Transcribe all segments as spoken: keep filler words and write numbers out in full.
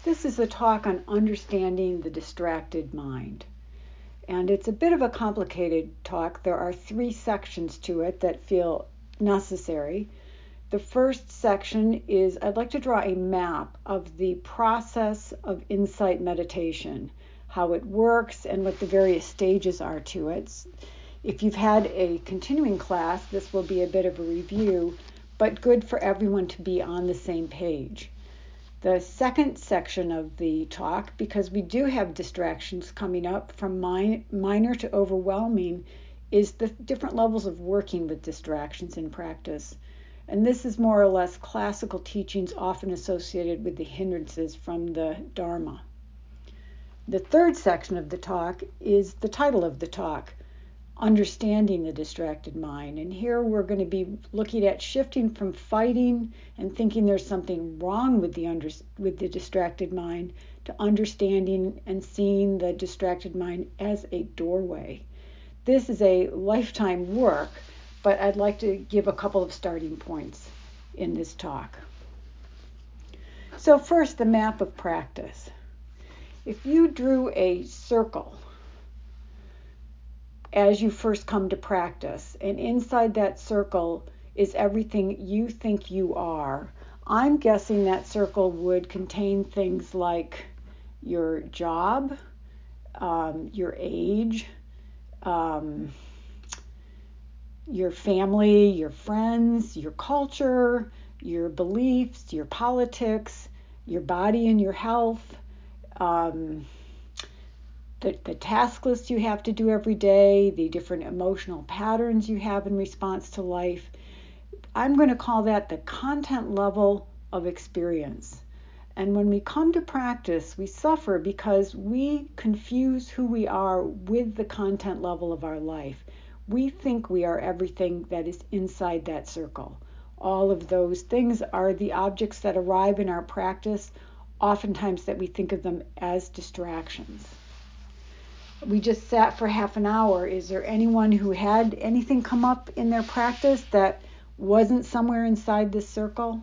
This is a talk on understanding the distracted mind. And it's a bit of a complicated talk. There are three sections to it that feel necessary. The first section is I'd like to draw a map of the process of insight meditation, how it works, and what the various stages are to it. If you've had a continuing class, this will be a bit of a review, but good for everyone to be on the same page. The second section of the talk, because we do have distractions coming up from mi- minor to overwhelming, is the different levels of working with distractions in practice. And this is more or less classical teachings often associated with the hindrances from the Dharma. The third section of the talk is the title of the talk, Understanding the Distracted Mind. And here we're going to be looking at shifting from fighting and thinking there's something wrong with the under, with the distracted mind to understanding and seeing the distracted mind as a doorway. This is a lifetime work, but I'd like to give a couple of starting points in this talk. So first, the map of practice. If you drew a circle as you first come to practice, and inside that circle is everything you think you are, I'm guessing that circle would contain things like your job, um, your age, um, your family, your friends, your culture, your beliefs, your politics, your body and your health, um, The, the task list you have to do every day, the different emotional patterns you have in response to life. I'm going to call that the content level of experience. And when we come to practice, we suffer because we confuse who we are with the content level of our life. We think we are everything that is inside that circle. All of those things are the objects that arrive in our practice, oftentimes that we think of them as distractions. We just sat for half an hour. Is there anyone who had anything come up in their practice that wasn't somewhere inside this circle?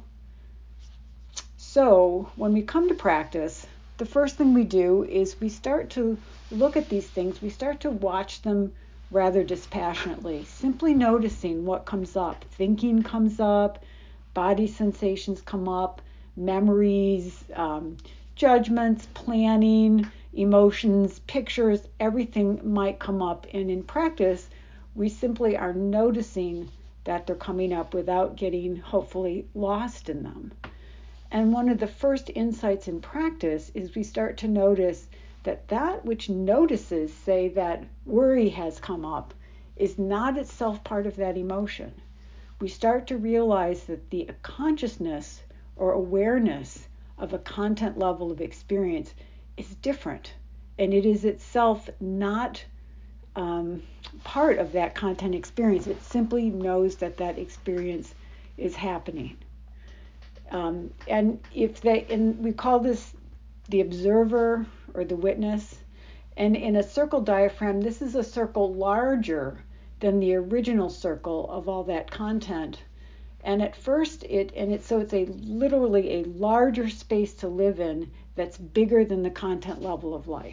So when we come to practice, the first thing we do is we start to look at these things. We start to watch them rather dispassionately, simply noticing what comes up. Thinking comes up, body sensations come up, memories, um, judgments, planning, emotions, pictures, everything might come up. And in practice, we simply are noticing that they're coming up without getting, hopefully, lost in them. And one of the first insights in practice is we start to notice that that which notices, say, that worry has come up, is not itself part of that emotion. We start to realize that the consciousness or awareness of a content level of experience is different, and it is itself not um, part of that content experience. It simply knows that that experience is happening. Um, and if they, and we call this the observer or the witness. And in a circle diaphragm, this is a circle larger than the original circle of all that content. And at first, it and it so it's a literally a larger space to live in that's bigger than the content level of life.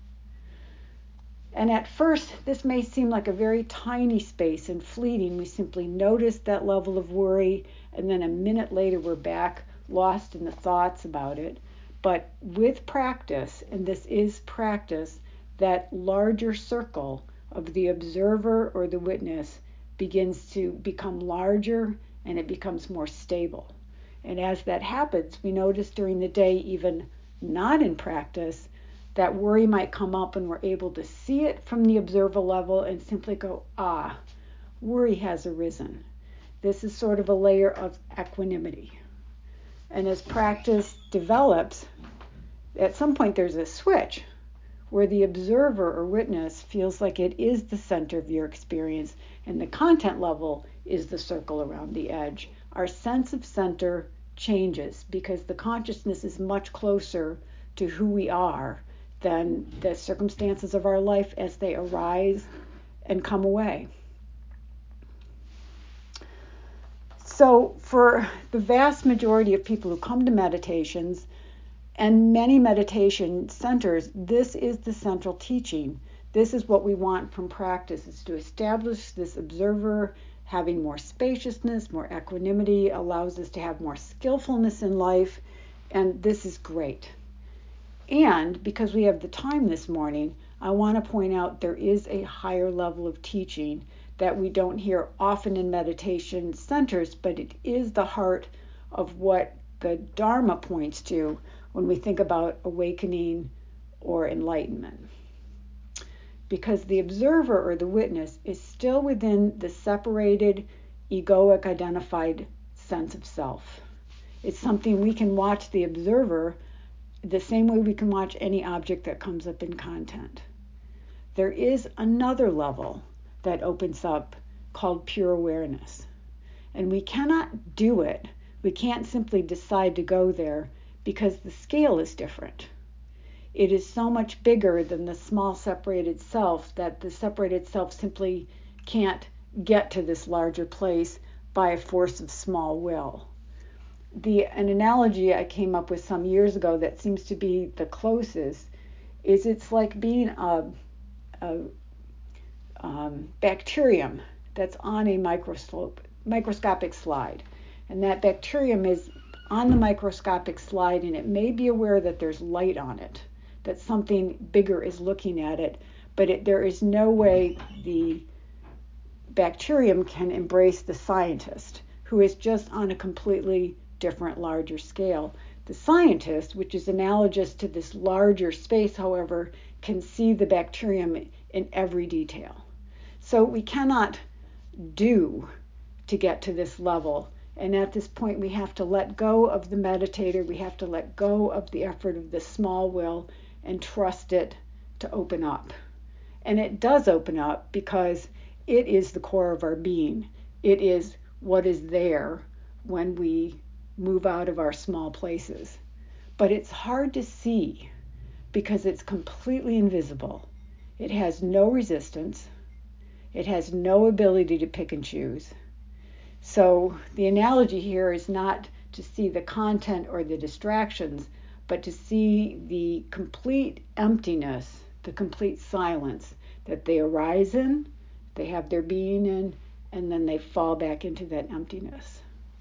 And at first, this may seem like a very tiny space and fleeting. We simply notice that level of worry, and then a minute later, we're back lost in the thoughts about it. But with practice, and this is practice, that larger circle of the observer or the witness begins to become larger, and it becomes more stable. And as that happens, we notice during the day, even not in practice, that worry might come up and we're able to see it from the observer level and simply go, ah, worry has arisen. This is sort of a layer of equanimity. And as practice develops, at some point there's a switch where the observer or witness feels like it is the center of your experience and the content level is the circle around the edge. Our sense of center changes because the consciousness is much closer to who we are than the circumstances of our life as they arise and come away. So for the vast majority of people who come to meditations, And many meditation centers, this is the central teaching. This is what we want from practice, is to establish this observer having more spaciousness, more equanimity, allows us to have more skillfulness in life, and this is great. And because we have the time this morning, I want to point out there is a higher level of teaching that we don't hear often in meditation centers, but it is the heart of what the Dharma points to when we think about awakening or enlightenment. Because the observer or the witness is still within the separated, egoic, identified sense of self. It's something we can watch the observer the same way we can watch any object that comes up in content. There is another level that opens up called pure awareness. And we cannot do it. We can't simply decide to go there because the scale is different. It is so much bigger than the small separated self that the separated self simply can't get to this larger place by a force of small will. The an analogy I came up with some years ago that seems to be the closest is it's like being a, a um, bacterium that's on a microscope, microscopic slide. And that bacterium is on the microscopic slide, and it may be aware that there's light on it, that something bigger is looking at it, but it, there is no way the bacterium can embrace the scientist, who is just on a completely different, larger scale. The scientist, which is analogous to this larger space, however, can see the bacterium in every detail. So we cannot do to get to this level. And at this point, we have to let go of the meditator. We have to let go of the effort of the small will and trust it to open up. And it does open up because it is the core of our being. It is what is there when we move out of our small places. But it's hard to see because it's completely invisible. It has no resistance. It has no ability to pick and choose. So the analogy here is not to see the content or the distractions, but to see the complete emptiness, the complete silence that they arise in, they have their being in, and then they fall back into that emptiness.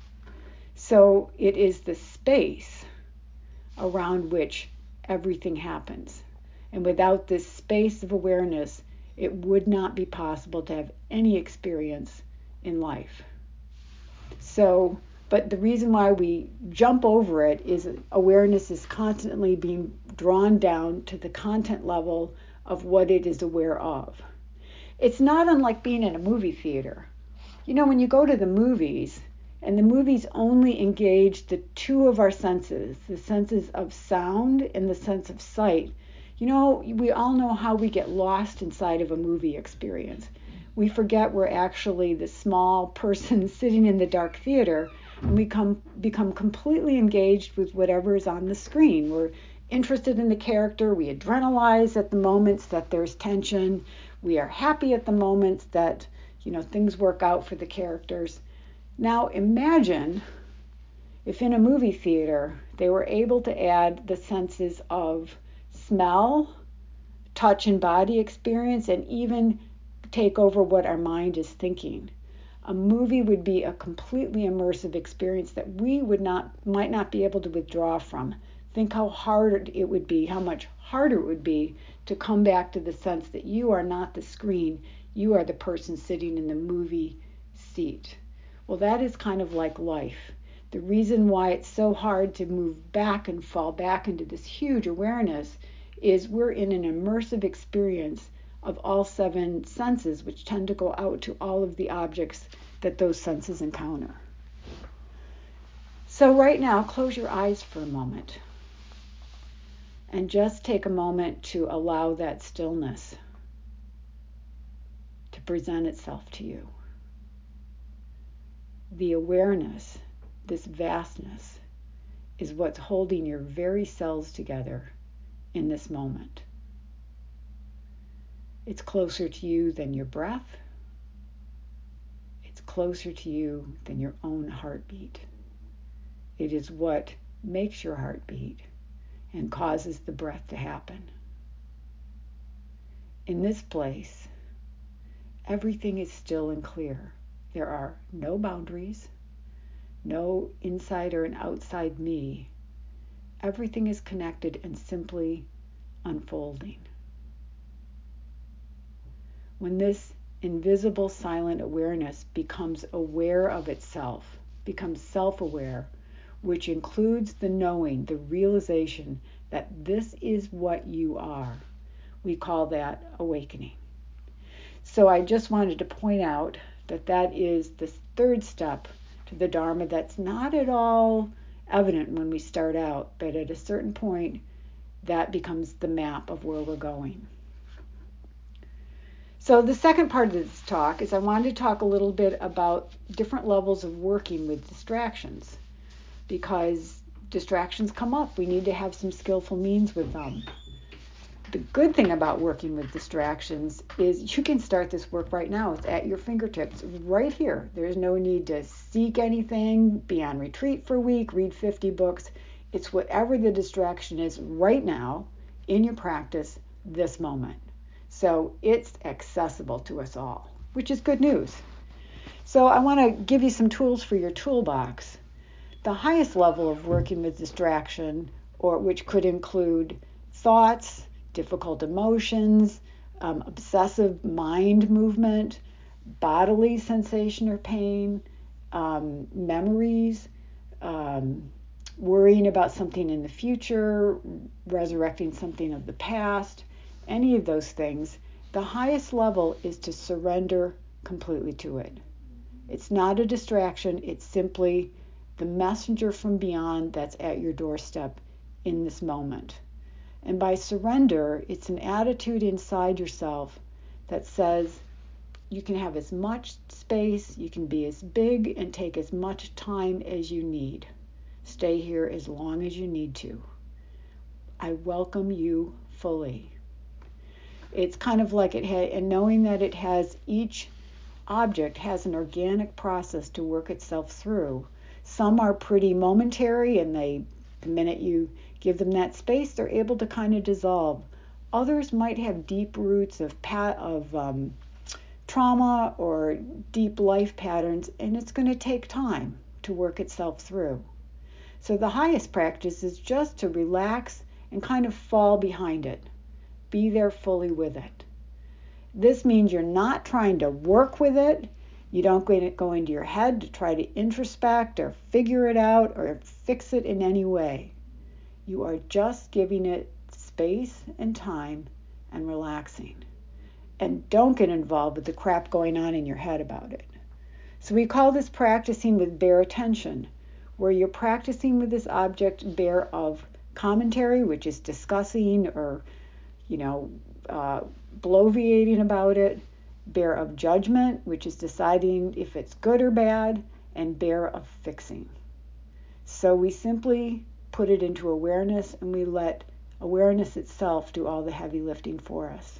So it is the space around which everything happens. And without this space of awareness, it would not be possible to have any experience in life. So, but the reason why we jump over it is awareness is constantly being drawn down to the content level of what it is aware of. It's not unlike being in a movie theater. You know, when you go to the movies, and the movies only engage the two of our senses, the senses of sound and the sense of sight, you know, we all know how we get lost inside of a movie experience. We forget we're actually the small person sitting in the dark theater, and we come, become completely engaged with whatever is on the screen. We're interested in the character. We adrenalize at the moments that there's tension. We are happy at the moments that, you know, things work out for the characters. Now imagine if in a movie theater they were able to add the senses of smell, touch and body experience, and even take over what our mind is thinking. A movie would be a completely immersive experience that we would not, might not be able to withdraw from. Think how hard it would be, how much harder it would be to come back to the sense that you are not the screen, you are the person sitting in the movie seat. Well, that is kind of like life. The reason why it's so hard to move back and fall back into this huge awareness is we're in an immersive experience of all seven senses, which tend to go out to all of the objects that those senses encounter. So right now, close your eyes for a moment and just take a moment to allow that stillness to present itself to you. The awareness, this vastness, is what's holding your very cells together in this moment. It's closer to you than your breath. It's closer to you than your own heartbeat. It is what makes your heart beat, and causes the breath to happen. In this place, everything is still and clear. There are no boundaries, no inside or an outside me. Everything is connected and simply unfolding. When this invisible silent awareness becomes aware of itself, becomes self-aware, which includes the knowing, the realization that this is what you are, we call that awakening. So I just wanted to point out that that is the third step to the Dharma that's not at all evident when we start out, but at a certain point, that becomes the map of where we're going. So the second part of this talk is I wanted to talk a little bit about different levels of working with distractions, because distractions come up. We need to have some skillful means with them. The good thing about working with distractions is you can start this work right now. It's at your fingertips right here. There's no need to seek anything, be on retreat for a week, read fifty books. It's whatever the distraction is right now in your practice this moment. So it's accessible to us all, which is good news. So I want to give you some tools for your toolbox. The highest level of working with distraction, or which could include thoughts, difficult emotions, um, obsessive mind movement, bodily sensation or pain, um, memories, um, worrying about something in the future, resurrecting something of the past, any of those things, the highest level is to surrender completely to it. It's not a distraction, it's simply the messenger from beyond that's at your doorstep in this moment. And by surrender, it's an attitude inside yourself that says you can have as much space, you can be as big and take as much time as you need. Stay here as long as you need to. I welcome you fully. It's kind of like it had, and knowing that it has, each object has an organic process to work itself through. Some are pretty momentary, and they, the minute you give them that space, they're able to kind of dissolve. Others might have deep roots of pat of um, trauma or deep life patterns, and it's going to take time to work itself through. So the highest practice is just to relax and kind of fall behind it. Be there fully with it. This means you're not trying to work with it. You don't go into your head to try to introspect or figure it out or fix it in any way. You are just giving it space and time and relaxing. And don't get involved with the crap going on in your head about it. So we call this practicing with bare attention, where you're practicing with this object bare of commentary, which is discussing or, you know, uh, bloviating about it, bare of judgment, which is deciding if it's good or bad, and bare of fixing. So we simply put it into awareness, and we let awareness itself do all the heavy lifting for us.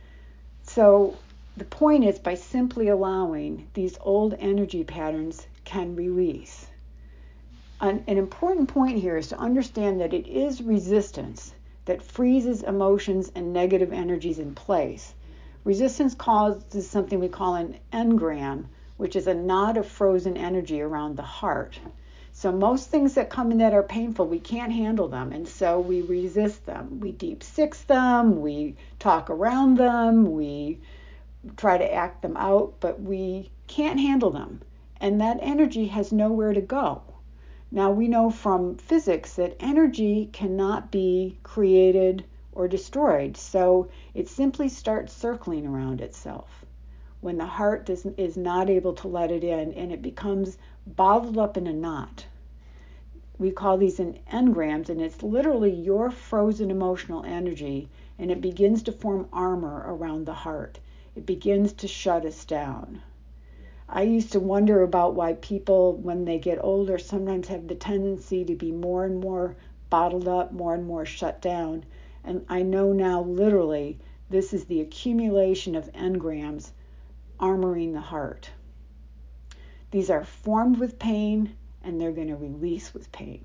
So the point is, by simply allowing, these old energy patterns can release. An, an important point here is to understand that it is resistance that freezes emotions and negative energies in place. Resistance causes something we call an engram, which is a knot of frozen energy around the heart. So most things that come in that are painful, we can't handle them, and so we resist them. We deep six them, we talk around them, we try to act them out, but we can't handle them, and that energy has nowhere to go. Now we know from physics that energy cannot be created or destroyed, so it simply starts circling around itself when the heart does, is not able to let it in, and it becomes bottled up in a knot. We call these an engrams, and it's literally your frozen emotional energy, and it begins to form armor around the heart. It begins to shut us down. I used to wonder about why people, when they get older, sometimes have the tendency to be more and more bottled up, more and more shut down. And I know now, literally, this is the accumulation of engrams armoring the heart. These are formed with pain, and they're going to release with pain.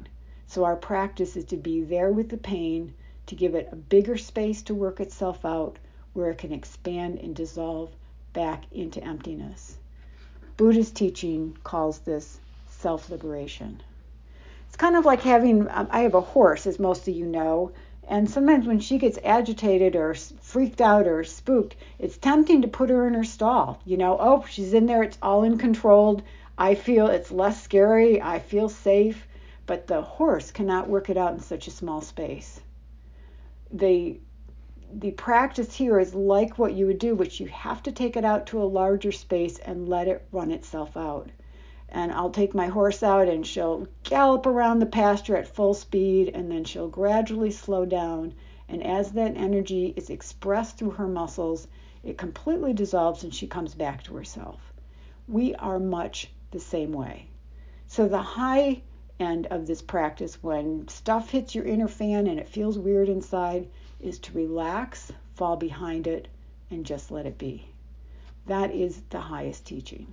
So our practice is to be there with the pain, to give it a bigger space to work itself out, where it can expand and dissolve back into emptiness. Buddhist teaching calls this self-liberation. It's kind of like having, um, I have a horse, as most of you know, and sometimes when she gets agitated or freaked out or spooked, it's tempting to put her in her stall. You know, oh, she's in there, it's all in controlled. I feel it's less scary, I feel safe, but the horse cannot work it out in such a small space. The, the practice here is like what you would do, which you have to take it out to a larger space and let it run itself out. And I'll take my horse out and she'll gallop around the pasture at full speed, and then she'll gradually slow down. And as that energy is expressed through her muscles, it completely dissolves and she comes back to herself. We are much the same way. So the high end of this practice, when stuff hits your inner fan and it feels weird inside, is to relax, fall behind it, and just let it be. That is the highest teaching.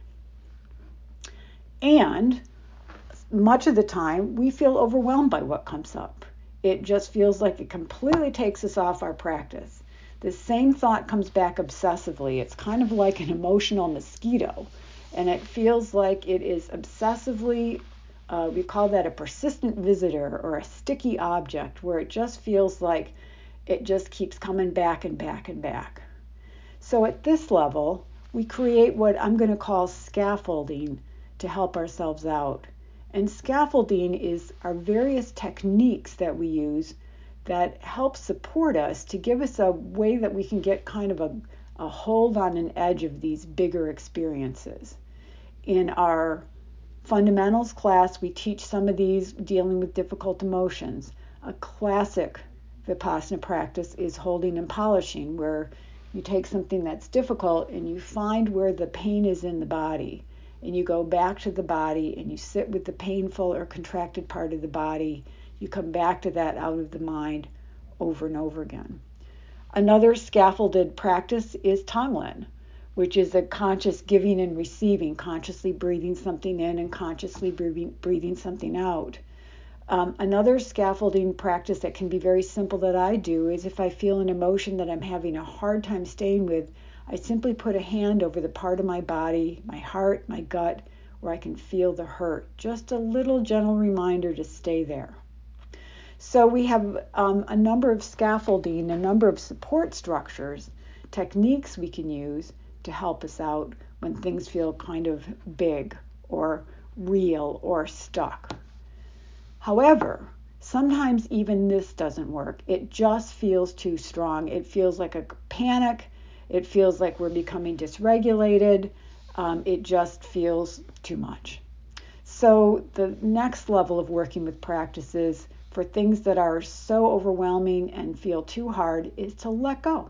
And much of the time, we feel overwhelmed by what comes up. It just feels like it completely takes us off our practice. The same thought comes back obsessively. It's kind of like an emotional mosquito, and it feels like it is obsessively, uh, we call that a persistent visitor or a sticky object, where it just feels like it just keeps coming back and back and back. So at this level, we create what I'm going to call scaffolding to help ourselves out. And scaffolding is our various techniques that we use that help support us to give us a way that we can get kind of a, a hold on an edge of these bigger experiences. In our fundamentals class, we teach some of these dealing with difficult emotions. A classic Vipassana practice is holding and polishing, where you take something that's difficult and you find where the pain is in the body. And you go back to the body and you sit with the painful or contracted part of the body. You come back to that out of the mind over and over again. Another scaffolded practice is Tonglen, which is a conscious giving and receiving, consciously breathing something in and consciously breathing, breathing something out. Um, another scaffolding practice that can be very simple that I do is if I feel an emotion that I'm having a hard time staying with, I simply put a hand over the part of my body, my heart, my gut, where I can feel the hurt. Just a little gentle reminder to stay there. So we have um, a number of scaffolding, a number of support structures, techniques we can use to help us out when things feel kind of big or real or stuck. However, sometimes even this doesn't work. It just feels too strong. It feels like a panic. It feels like we're becoming dysregulated. Um, it just feels too much. So the next level of working with practices for things that are so overwhelming and feel too hard is to let go.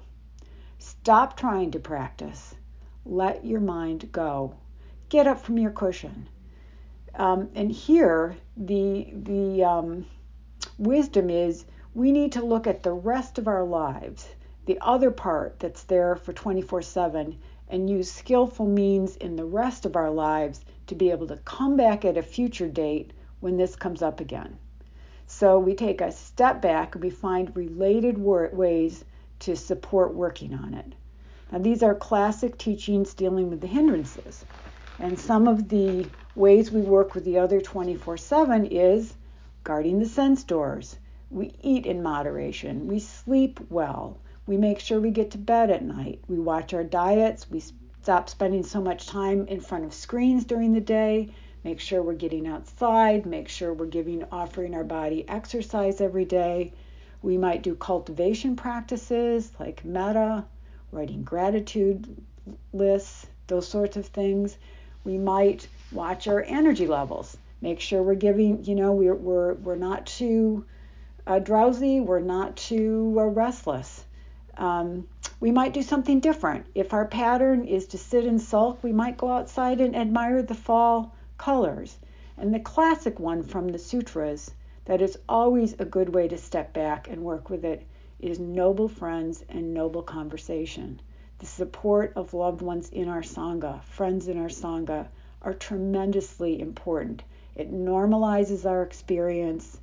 Stop trying to practice. Let your mind go. Get up from your cushion. Um, and here, the, the um, wisdom is we need to look at the rest of our lives, the other part that's there for twenty-four seven, and use skillful means in the rest of our lives to be able to come back at a future date when this comes up again. So we take a step back and we find related wor- ways to support working on it. Now, these are classic teachings dealing with the hindrances. And some of the ways we work with the other twenty-four seven is guarding the sense doors. We eat in moderation. We sleep well. We make sure we get to bed at night. We watch our diets. We stop spending so much time in front of screens during the day. Make sure we're getting outside. Make sure we're giving, offering our body exercise every day. We might do cultivation practices like metta, writing gratitude lists, those sorts of things. We might watch our energy levels. Make sure we're giving, you know, we're we're we're not too uh, drowsy. We're not too uh, restless. Um, we might do something different. If our pattern is to sit and sulk, we might go outside and admire the fall colors. And the classic one from the sutras that is always a good way to step back and work with it is noble friends and noble conversation. The support of loved ones in our Sangha, friends in our Sangha, are tremendously important. It normalizes our experience.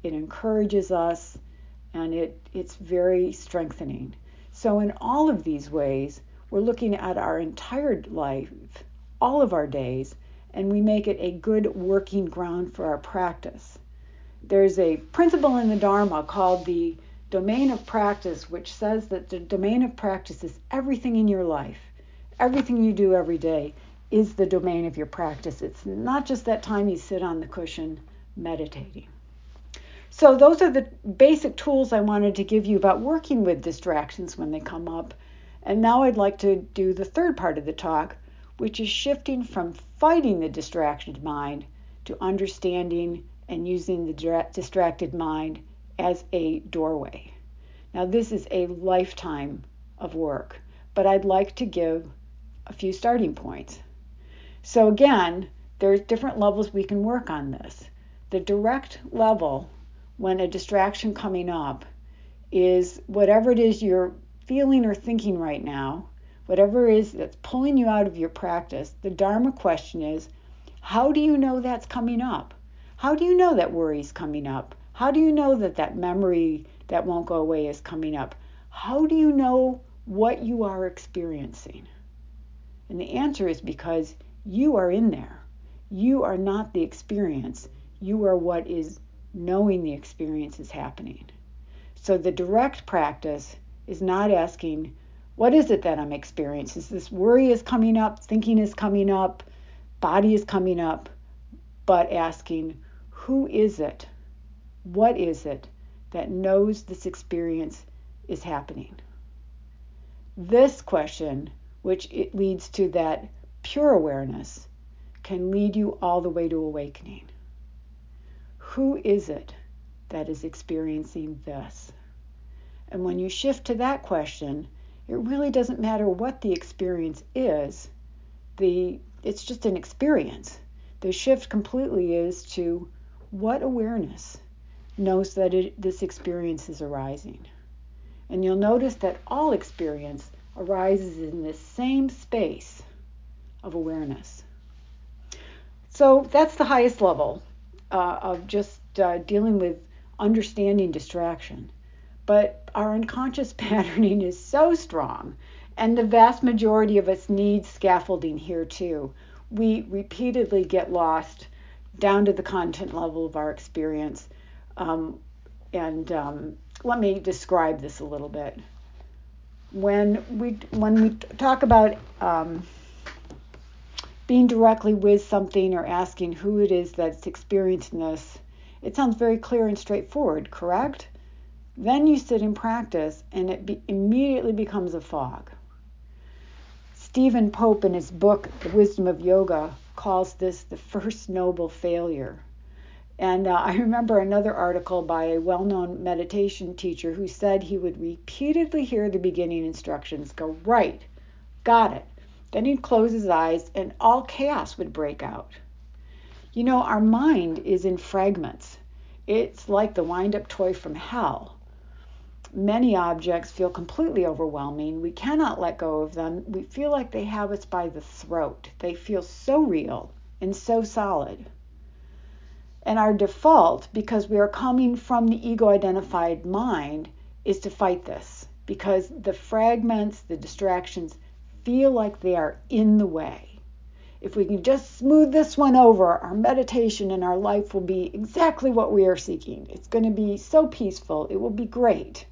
it encourages us, and it, it's very strengthening. So in all of these ways, we're looking at our entire life, all of our days, and we make it a good working ground for our practice. There's a principle in the Dharma called the domain of practice, which says that the domain of practice is everything in your life. Everything you do every day is the domain of your practice. It's not just that time you sit on the cushion meditating. So those are the basic tools I wanted to give you about working with distractions when they come up. And now I'd like to do the third part of the talk, which is shifting from fighting the distracted mind to understanding and using the distracted mind as a doorway. Now, this is a lifetime of work, but I'd like to give a few starting points. So again, there's different levels we can work on this. The direct level, when a distraction coming up, is whatever it is you're feeling or thinking right now, whatever it is that's pulling you out of your practice. The Dharma question is, how do you know that's coming up? How do you know that worry is coming up? How do you know that that memory that won't go away is coming up? How do you know what you are experiencing? And the answer is because you are in there. You are not the experience. You are what is knowing the experience is happening. So the direct practice is not asking, what is it that I'm experiencing? Is this worry is coming up, thinking is coming up, body is coming up, but asking, who is it? What is it that knows this experience is happening? This question, which it leads to that pure awareness, can lead you all the way to awakening. Who is it that is experiencing this? And when you shift to that question, it really doesn't matter what the experience is. The it's just an experience. The shift completely is to what awareness knows that it, this experience is arising. And you'll notice that all experience arises in this same space of awareness. So that's the highest level uh, of just uh, dealing with understanding distraction. But our unconscious patterning is so strong, and the vast majority of us need scaffolding here too. We repeatedly get lost down to the content level of our experience. Um, and um, let me describe this a little bit. When we when we talk about um, being directly with something or asking who it is that's experiencing this, it sounds very clear and straightforward, correct? Then you sit in practice and it be, immediately becomes a fog. Stephen Pope, in his book, The Wisdom of Yoga, calls this the first noble failure. And uh, I remember another article by a well-known meditation teacher who said he would repeatedly hear the beginning instructions, go, right, got it. Then he'd close his eyes and all chaos would break out. You know, our mind is in fragments. It's like the wind-up toy from hell. Many objects feel completely overwhelming. We cannot let go of them. We feel like they have us by the throat. They feel so real and so solid. And our default, because we are coming from the ego-identified mind, is to fight this because the fragments, the distractions, feel like they are in the way. If we can just smooth this one over, our meditation and our life will be exactly what we are seeking. It's going to be so peaceful. It will be great.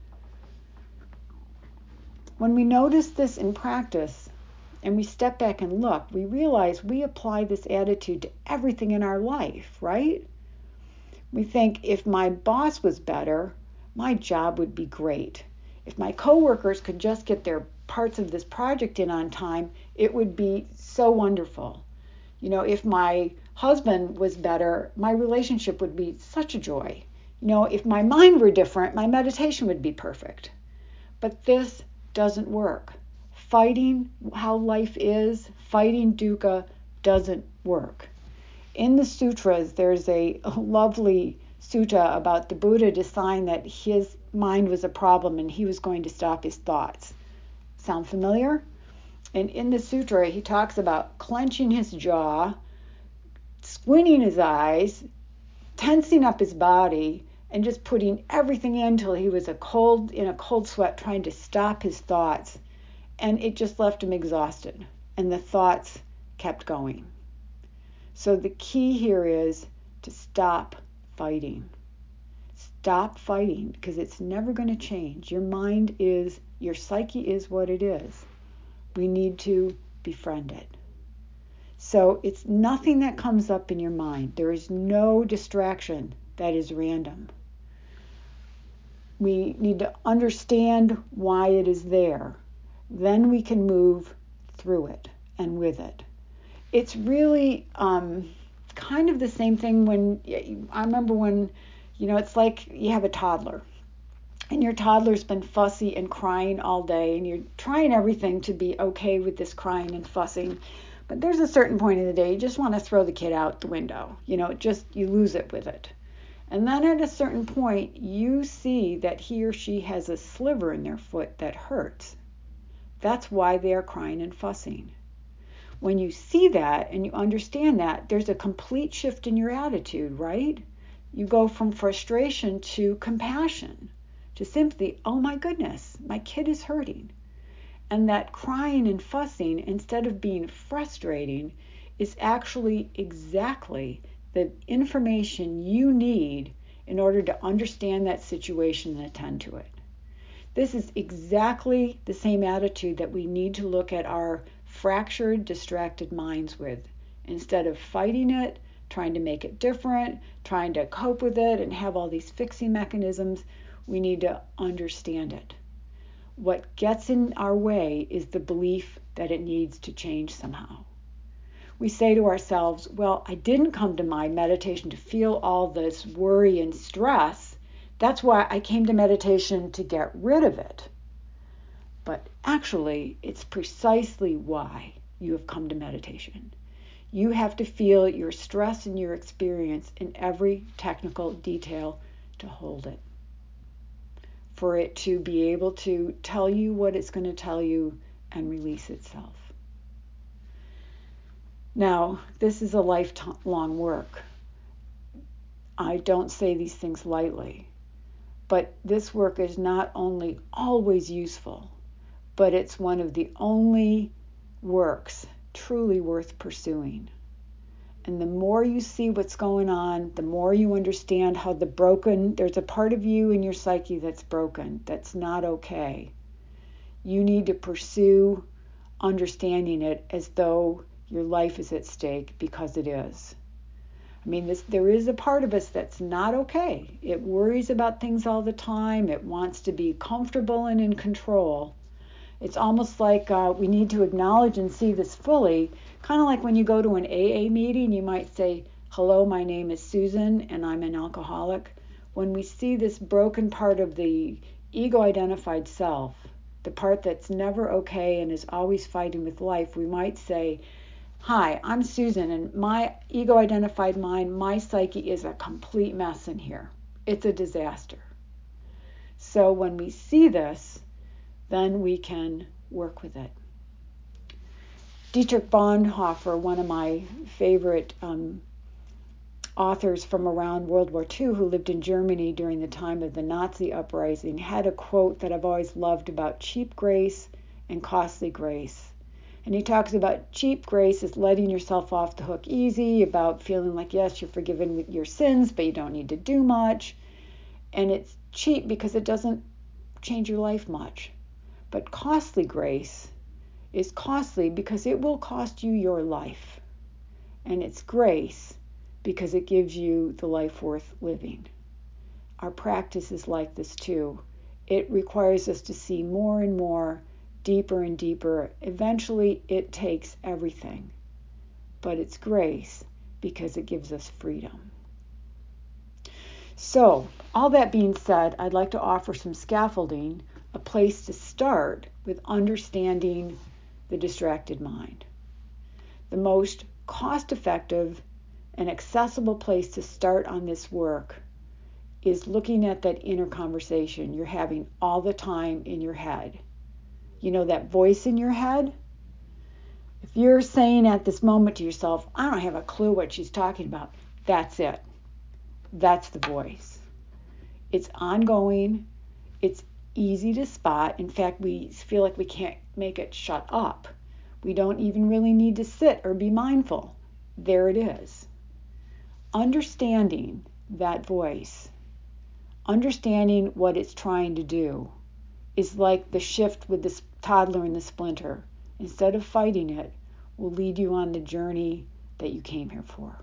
When we notice this in practice and we step back and look, we realize we apply this attitude to everything in our life, right? We think if my boss was better, my job would be great. If my coworkers could just get their parts of this project in on time, it would be so wonderful. You know, if my husband was better, my relationship would be such a joy. You know, if my mind were different, my meditation would be perfect. But this doesn't work. Fighting how life is, fighting dukkha, doesn't work. In the sutras, there's a lovely sutta about the Buddha deciding that his mind was a problem and he was going to stop his thoughts. Sound familiar? And in the sutra, he talks about clenching his jaw, squinting his eyes, tensing up his body and just putting everything in till he was a cold in a cold sweat trying to stop his thoughts. And it just left him exhausted. And the thoughts kept going. So the key here is to stop fighting. Stop fighting, because it's never going to change. Your mind is, your psyche is what it is. We need to befriend it. So it's nothing that comes up in your mind. There is no distraction that is random. We need to understand why it is there. Then we can move through it and with it. It's really um, kind of the same thing when, I remember when, you know, it's like you have a toddler. And your toddler's been fussy and crying all day, and you're trying everything to be okay with this crying and fussing. But there's a certain point in the day you just want to throw the kid out the window. You know, just you lose it with it. And then at a certain point, you see that he or she has a sliver in their foot that hurts. That's why they are crying and fussing. When you see that and you understand that, there's a complete shift in your attitude, right? You go from frustration to compassion, to simply, oh my goodness, my kid is hurting. And that crying and fussing, instead of being frustrating, is actually exactly the information you need in order to understand that situation and attend to it. This is exactly the same attitude that we need to look at our fractured, distracted minds with. Instead of fighting it, trying to make it different, trying to cope with it and have all these fixing mechanisms, we need to understand it. What gets in our way is the belief that it needs to change somehow. We say to ourselves, well, I didn't come to my meditation to feel all this worry and stress. That's why I came to meditation, to get rid of it. But actually, it's precisely why you have come to meditation. You have to feel your stress and your experience in every technical detail to hold it. For it to be able to tell you what it's going to tell you and release itself. Now, this is a lifelong work. I don't say these things lightly, but this work is not only always useful, but it's one of the only works truly worth pursuing. And the more you see what's going on, the more you understand how the broken, there's a part of you in your psyche that's broken, that's not okay. You need to pursue understanding it as though your life is at stake, because it is. I mean, this, there is a part of us that's not okay. It worries about things all the time. It wants to be comfortable and in control. It's almost like uh, we need to acknowledge and see this fully. Kind of like when you go to an A A meeting, you might say, hello, my name is Susan and I'm an alcoholic. When we see this broken part of the ego-identified self, the part that's never okay and is always fighting with life, we might say, hi, I'm Susan, and my ego-identified mind, my psyche is a complete mess in here. It's a disaster. So when we see this, then we can work with it. Dietrich Bonhoeffer, one of my favorite um, authors from around World War Two, who lived in Germany during the time of the Nazi uprising, had a quote that I've always loved about cheap grace and costly grace. And he talks about cheap grace is letting yourself off the hook easy, about feeling like, yes, you're forgiven with your sins, but you don't need to do much. And it's cheap because it doesn't change your life much. But costly grace is costly because it will cost you your life. And it's grace because it gives you the life worth living. Our practice is like this too. It requires us to see more and more, deeper and deeper. Eventually, it takes everything. But it's grace because it gives us freedom. So, all that being said, I'd like to offer some scaffolding, a place to start with understanding the distracted mind. The most cost-effective and accessible place to start on this work is looking at that inner conversation you're having all the time in your head. You know, that voice in your head? If you're saying at this moment to yourself, I don't have a clue what she's talking about, that's it. That's the voice. It's ongoing. It's easy to spot. In fact, we feel like we can't make it shut up. We don't even really need to sit or be mindful. There it is. Understanding that voice, understanding what it's trying to do, is like the shift with the toddler and the splinter. Instead of fighting it, will lead you on the journey that you came here for.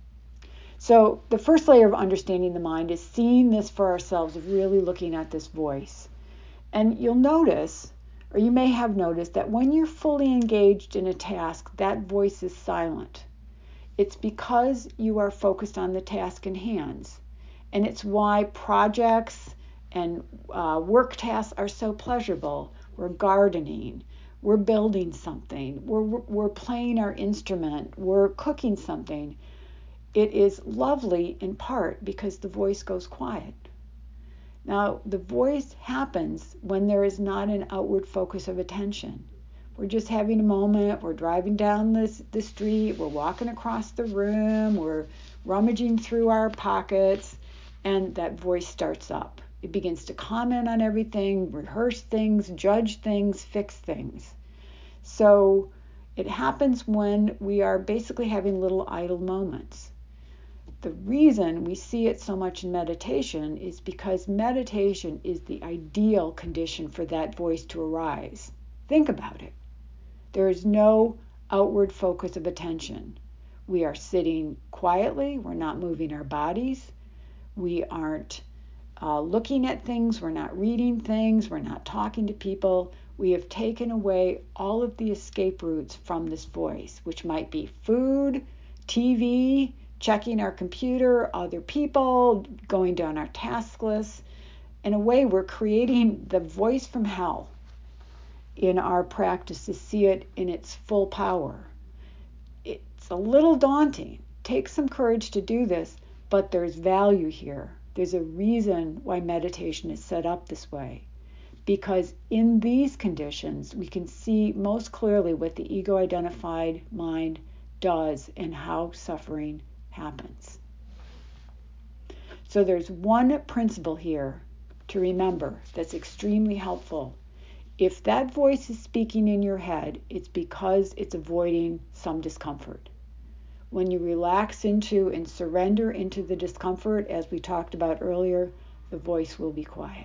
So the first layer of understanding the mind is seeing this for ourselves, of really looking at this voice. And you'll notice, or you may have noticed, that when you're fully engaged in a task, that voice is silent. It's because you are focused on the task in hands. And it's why projects and uh, work tasks are so pleasurable. We're gardening, we're building something, we're, we're playing our instrument, we're cooking something. It is lovely in part because the voice goes quiet. Now, the voice happens when there is not an outward focus of attention. We're just having a moment, we're driving down this, the street, we're walking across the room, we're rummaging through our pockets, and that voice starts up. It begins to comment on everything, rehearse things, judge things, fix things. So it happens when we are basically having little idle moments. The reason we see it so much in meditation is because meditation is the ideal condition for that voice to arise. Think about it. There is no outward focus of attention. We are sitting quietly, we're not moving our bodies, we aren't uh, looking at things, we're not reading things, we're not talking to people. We have taken away all of the escape routes from this voice, which might be food, T V, checking our computer, other people, going down our task list. In a way, we're creating the voice from hell in our practice to see it in its full power. It's a little daunting. Take some courage to do this, but there's value here. There's a reason why meditation is set up this way. Because in these conditions, we can see most clearly what the ego-identified mind does and how suffering happens. So there's one principle here to remember that's extremely helpful. If that voice is speaking in your head, it's because it's avoiding some discomfort. When you relax into and surrender into the discomfort, as we talked about earlier, the voice will be quiet.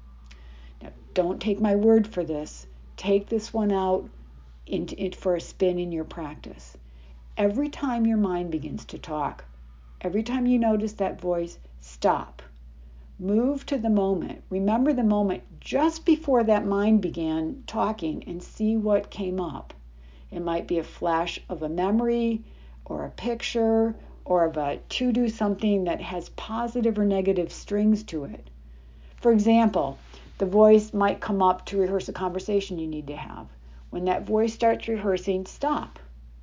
Now, don't take my word for this. Take this one out into it for a spin in your practice. Every time your mind begins to talk, every time you notice that voice, stop. Move to the moment. Remember the moment just before that mind began talking and see what came up. It might be a flash of a memory or a picture or of a to-do something that has positive or negative strings to it. For example, the voice might come up to rehearse a conversation you need to have. When that voice starts rehearsing, stop.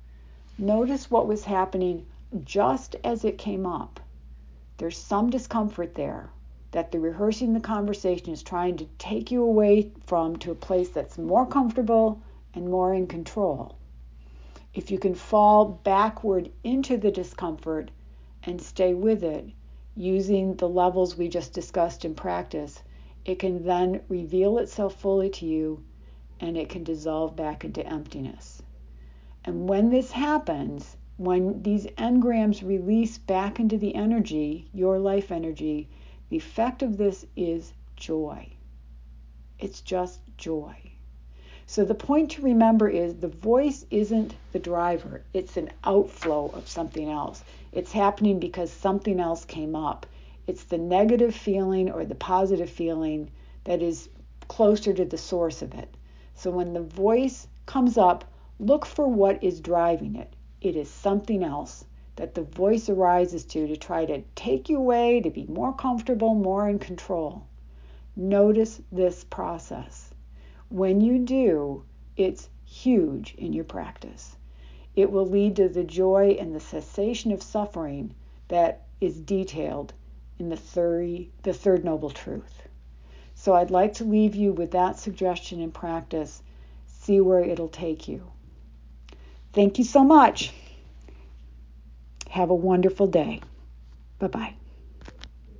Notice what was happening just as it came up. There's some discomfort there that the rehearsing the conversation is trying to take you away from to a place that's more comfortable and more in control. If you can fall backward into the discomfort and stay with it, using the levels we just discussed in practice, it can then reveal itself fully to you and it can dissolve back into emptiness. And when this happens, when these engrams release back into the energy, your life energy, the effect of this is joy. It's just joy. So the point to remember is the voice isn't the driver. It's an outflow of something else. It's happening because something else came up. It's the negative feeling or the positive feeling that is closer to the source of it. So when the voice comes up, look for what is driving it. It is something else that the voice arises to to try to take you away, to be more comfortable, more in control. Notice this process. When you do, it's huge in your practice. It will lead to the joy and the cessation of suffering that is detailed in the third, the third noble truth. So I'd like to leave you with that suggestion in practice. See where it'll take you. Thank you so much. Have a wonderful day. Bye-bye.